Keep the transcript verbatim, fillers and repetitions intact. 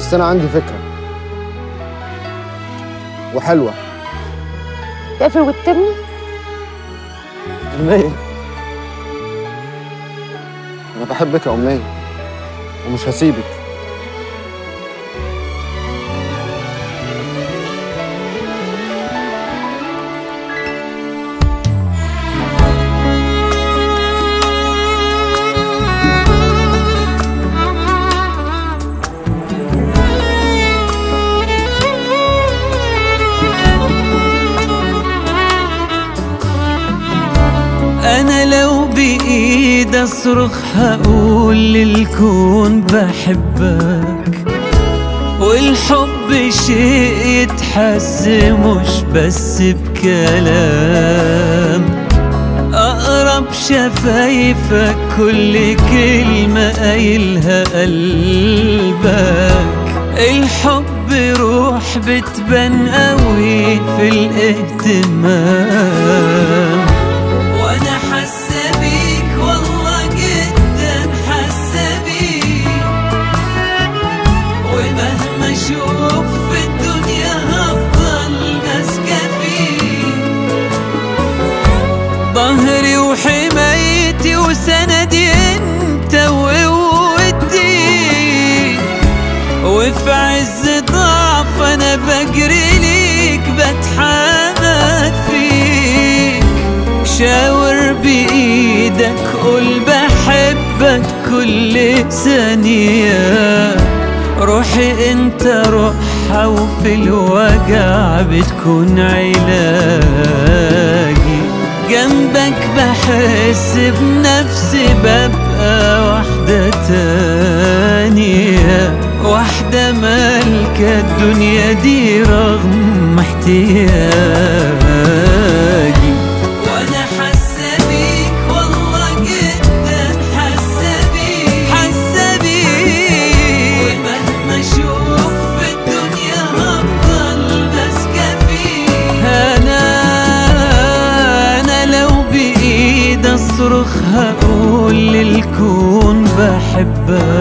بس أنا عندي فكرة وحلوة. تقفل وتبني؟ أمنية، أنا بحبك يا أمنية ومش هسيبك. أنا لو بإيد أصرخ هقول للكون بحبك، والحب شيء يتحس مش بس بكلام. أقرب شفايفك كل كلمة قايلها قلبك. الحب روح بتبان قوي في الاهتمام، وانا حاسه بيك والله جدا حاسه بيك، ومهما اشوف في الدنيا هفضل ماسكه فيك. ظهري وحمايتي وسندي انت وقوتي، وفي عز ضعف انا بجري ليك بتحمد فيك. شاور بإيدك قول بحبك كل ثانية، روحي انت روحها وفي الوجع بتكون علاجي. جنبك بحس بنفسي ببقى واحدة تانية، واحدة مالكة الدنيا دي رغم احتياجي. وانا حاسة بيك والله جدا حاسة بيك حاسة بيك، ومهما اشوف في الدنيا هفضل ماسكة فيك. انا انا لو بايد اصرخ هقول للكون بحبك،